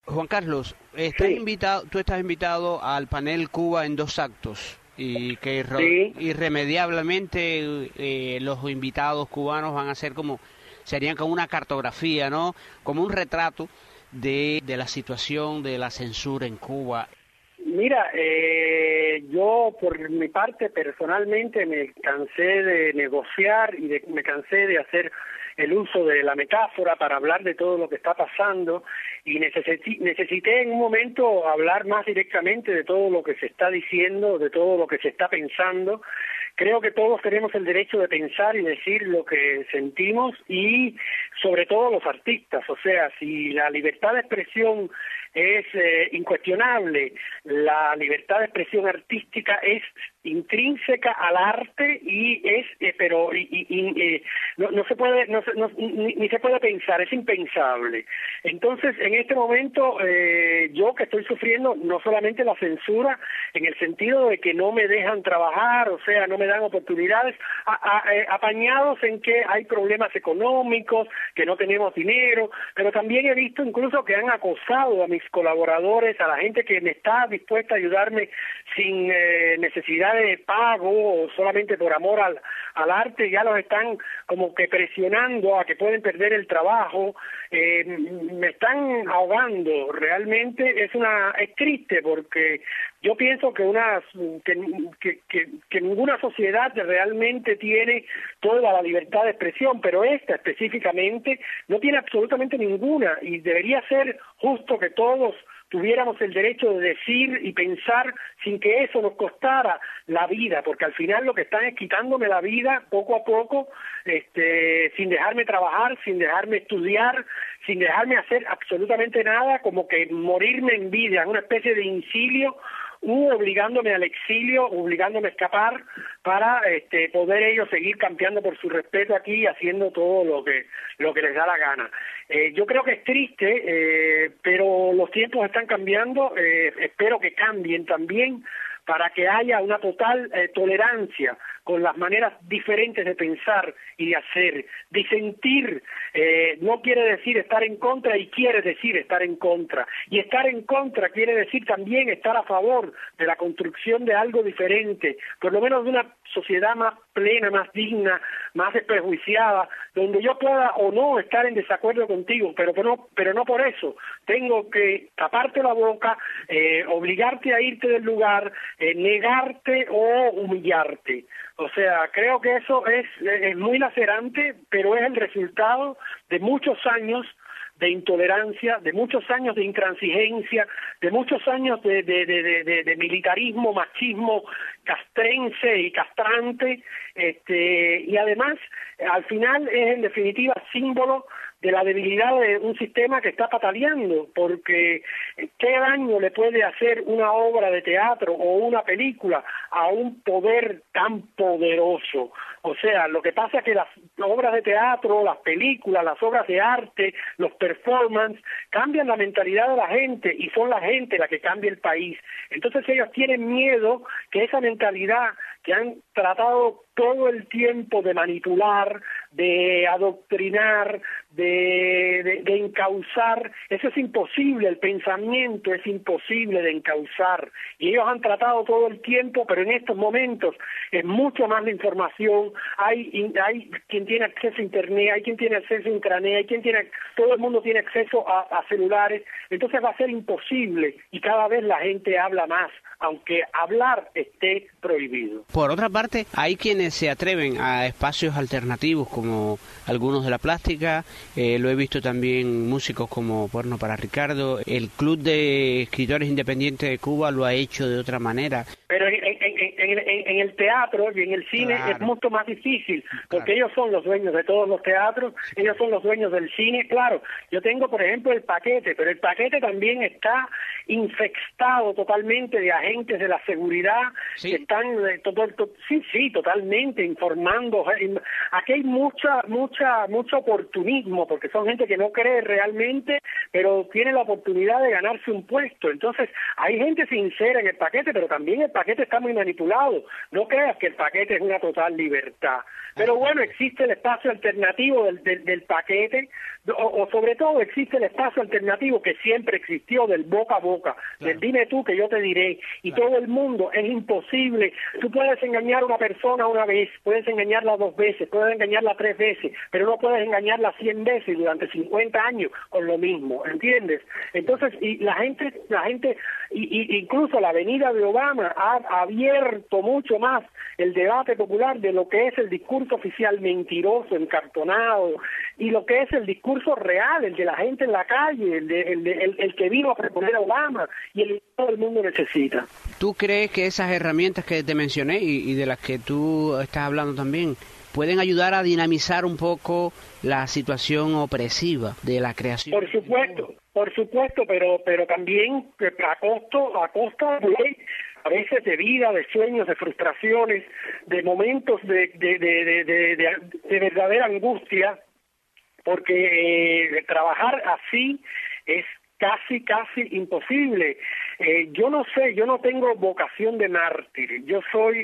Juan Carlos, Sí, tú estás invitado al panel Cuba en dos actos y que sí. irremediablemente los invitados cubanos van a ser serían como una cartografía, ¿no? Como un retrato de la situación de la censura en Cuba. Mira, yo por mi parte personalmente me cansé de negociar y me cansé de hacer el uso de la metáfora para hablar de todo lo que está pasando y necesité en un momento hablar más directamente de todo lo que se está diciendo, de todo lo que se está pensando. Creo que todos tenemos el derecho de pensar y decir lo que sentimos y sobre todo los artistas, o sea, si la libertad de expresión es incuestionable, la libertad de expresión artística es intrínseca al arte y es no se puede ni se puede pensar, es impensable. Entonces en este momento yo que estoy sufriendo no solamente la censura en el sentido de que no me dejan trabajar, o sea, no me dan oportunidades, apañados en que hay problemas económicos, que no tenemos dinero, pero también he visto incluso que han acosado a mis colaboradores, a la gente que me está dispuesta a ayudarme sin necesidad de pago o solamente por amor al arte, ya los están como que presionando a que pueden perder el trabajo, me están ahogando, realmente es triste porque yo pienso que que ninguna sociedad realmente tiene toda la libertad de expresión, pero esta específicamente no tiene absolutamente ninguna y debería ser justo que todos tuviéramos el derecho de decir y pensar sin que eso nos costara la vida, porque al final lo que están es quitándome la vida poco a poco, sin dejarme trabajar, sin dejarme estudiar, sin dejarme hacer absolutamente nada, como que morirme en vida, en una especie de incilio, obligándome al exilio, obligándome a escapar para poder ellos seguir campeando por su respeto aquí y haciendo todo lo que les da la gana. Yo creo que es triste, pero los tiempos están cambiando, espero que cambien también para que haya una total tolerancia con las maneras diferentes de pensar y de hacer. Disentir no quiere decir estar en contra y quiere decir estar en contra. Y estar en contra quiere decir también estar a favor de la construcción de algo diferente, por lo menos de una sociedad más plena, más digna, más desprejuiciada, donde yo pueda o no estar en desacuerdo contigo, pero no por eso. Tengo que taparte la boca, obligarte a irte del lugar, negarte o humillarte. O sea, creo que eso es muy lacerante, pero es el resultado de muchos años de intolerancia, de muchos años de intransigencia, de muchos años de militarismo, machismo castrense y castrante, y además, al final es en definitiva símbolo de la debilidad de un sistema que está pataleando, porque ¿qué daño le puede hacer una obra de teatro o una película a un poder tan poderoso? O sea, lo que pasa es que las obras de teatro, las películas, las obras de arte, los performances, cambian la mentalidad de la gente y son la gente la que cambia el país. Entonces ellos tienen miedo que esa mentalidad que han tratado todo el tiempo de manipular, de adoctrinar, de encauzar, eso es imposible, el pensamiento es imposible de encauzar, y ellos han tratado todo el tiempo, pero en estos momentos es mucho más la información, hay quien tiene acceso a internet, hay quien tiene acceso a intranet, todo el mundo tiene acceso a celulares, entonces va a ser imposible, y cada vez la gente habla más, aunque hablar esté prohibido. Por otra parte, hay quienes se atreven a espacios alternativos como algunos de la plástica, lo he visto también músicos como Porno para Ricardo, el Club de Escritores Independientes de Cuba lo ha hecho de otra manera. Pero en el teatro y en el cine Claro. es mucho más difícil, porque Claro. ellos son los dueños de todos los teatros, Sí. ellos son los dueños del cine, claro. Yo tengo, por ejemplo, el paquete, pero el paquete también está infectado totalmente de agentes de la seguridad Sí. que están, sí, totalmente informando. Aquí hay mucho oportunismo, porque son gente que no cree realmente, pero tiene la oportunidad de ganarse un puesto. Entonces, hay gente sincera en el paquete, pero también el paquete está muy manipulado. No creas que el paquete es una total libertad. Pero bueno, existe el espacio alternativo del paquete, o sobre todo existe el espacio alternativo que siempre existió, del boca a boca, del dime tú que yo te diré, y todo el mundo. Es imposible. Tú puedes engañar a una persona una vez, puedes engañarla 2 veces, puedes engañarla 3 veces, pero no puedes engañarla 100 veces durante 50 años con lo mismo, ¿entiendes? Entonces, y la gente, incluso la venida de Obama ha abierto mucho más el debate popular de lo que es el discurso oficial mentiroso, encartonado, y lo que es el discurso real, el de la gente en la calle, el que vino a proponer a Obama, y el que todo el mundo necesita. ¿Tú crees que esas herramientas que te mencioné y de las que tú estás hablando también pueden ayudar a dinamizar un poco la situación opresiva de la creación? Por supuesto, pero también a costa de a veces de vida, de sueños, de frustraciones, de momentos de verdadera angustia, porque trabajar así es casi imposible. Yo no sé, yo no tengo vocación de mártir. Yo soy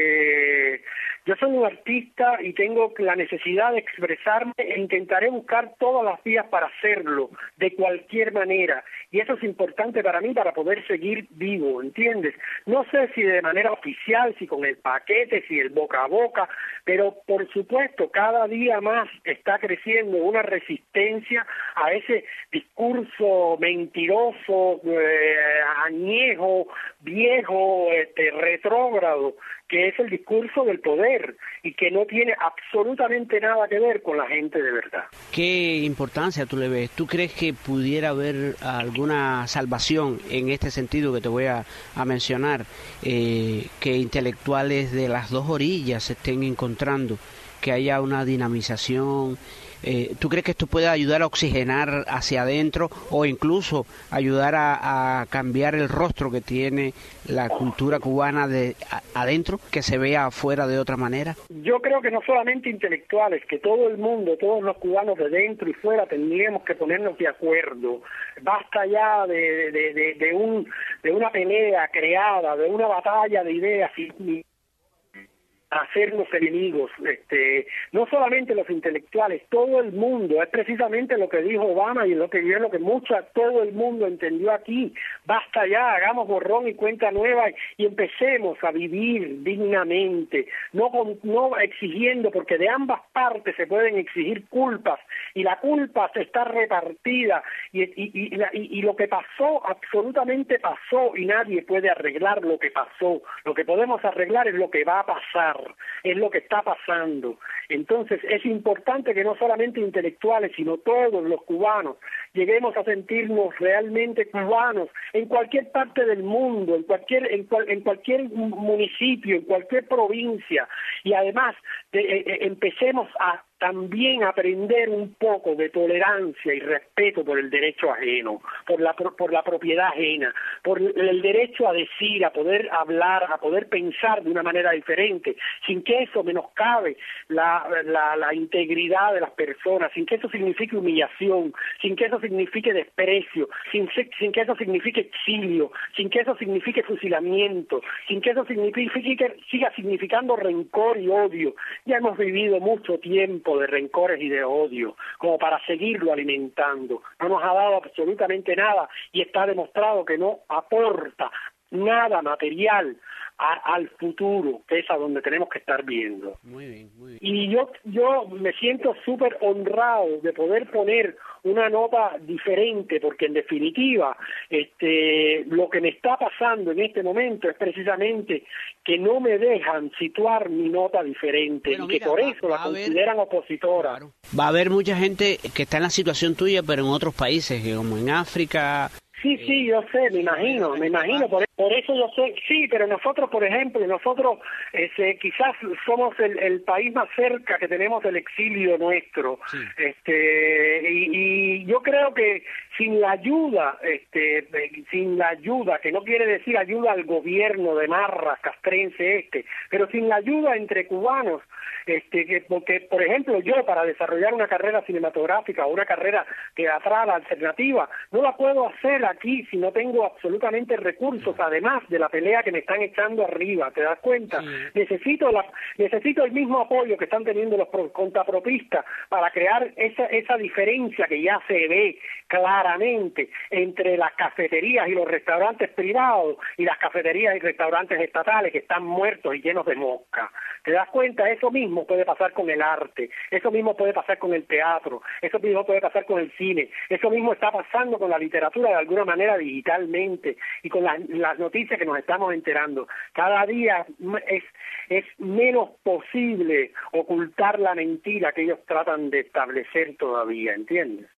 un artista y tengo la necesidad de expresarme e intentaré buscar todas las vías para hacerlo, de cualquier manera. Y eso es importante para mí para poder seguir vivo, ¿entiendes? No sé si de manera oficial, si con el paquete, si el boca a boca, pero por supuesto cada día más está creciendo una resistencia a ese discurso mentiroso, añejo, viejo, retrógrado, que es el discurso del poder y que no tiene absolutamente nada que ver con la gente de verdad. ¿Qué importancia tú le ves? ¿Tú crees que pudiera haber alguna salvación en este sentido que te voy a mencionar? Que intelectuales de las dos orillas se estén encontrando, que haya una dinamización. ¿Tú crees que esto puede ayudar a oxigenar hacia adentro o incluso ayudar a cambiar el rostro que tiene la cultura cubana de adentro, que se vea afuera de otra manera? Yo creo que no solamente intelectuales, que todo el mundo, todos los cubanos de dentro y fuera tendríamos que ponernos de acuerdo. Basta ya de una pelea creada, de una batalla de ideas y hacernos enemigos, no solamente los intelectuales, todo el mundo. Es precisamente lo que dijo Obama y lo que todo el mundo entendió aquí. Basta ya, hagamos borrón y cuenta nueva y empecemos a vivir dignamente, no exigiendo, porque de ambas partes se pueden exigir culpas y la culpa se está repartida y lo que pasó absolutamente pasó y nadie puede arreglar lo que pasó. Lo que podemos arreglar es lo que va a pasar, es lo que está pasando. Entonces es importante que no solamente intelectuales, sino todos los cubanos lleguemos a sentirnos realmente cubanos en cualquier parte del mundo, en cualquier municipio, en cualquier provincia, y además empecemos a también aprender un poco de tolerancia y respeto por el derecho ajeno, por la propiedad ajena, por el derecho a decir, a poder hablar, a poder pensar de una manera diferente, sin que eso menoscabe la integridad de las personas, sin que eso signifique humillación, sin que eso signifique desprecio, sin que eso signifique exilio, sin que eso signifique fusilamiento, sin que eso siga significando rencor y odio. Ya hemos vivido mucho tiempo de rencores y de odio como para seguirlo alimentando. No nos ha dado absolutamente nada y está demostrado que no aporta nada material al futuro, que es a donde tenemos que estar viendo. Muy bien, muy bien. Y yo me siento súper honrado de poder poner una nota diferente, porque en definitiva lo que me está pasando en este momento es precisamente que no me dejan situar mi nota diferente, y que por eso la consideran opositora. Claro. Va a haber mucha gente que está en la situación tuya, pero en otros países, como en África. Sí, yo sé, me imagino, por eso yo sé, sí, pero nosotros, por ejemplo, quizás somos el país más cerca que tenemos del exilio nuestro, sí. Y yo creo que sin la ayuda, que no quiere decir ayuda al gobierno de Marra, castrense pero sin la ayuda entre cubanos, porque, por ejemplo, yo para desarrollar una carrera cinematográfica o una carrera teatral alternativa, no la puedo hacer aquí si no tengo absolutamente recursos además de la pelea que me están echando arriba, ¿te das cuenta? Sí. Necesito el mismo apoyo que están teniendo los contrapropistas para crear esa diferencia que ya se ve claramente entre las cafeterías y los restaurantes privados y las cafeterías y restaurantes estatales que están muertos y llenos de mosca. ¿Te das cuenta? Eso mismo puede pasar con el arte, eso mismo puede pasar con el teatro, eso mismo puede pasar con el cine, eso mismo está pasando con la literatura de alguna manera digitalmente y con las noticias que nos estamos enterando. Cada día es menos posible ocultar la mentira que ellos tratan de establecer todavía, ¿entiendes?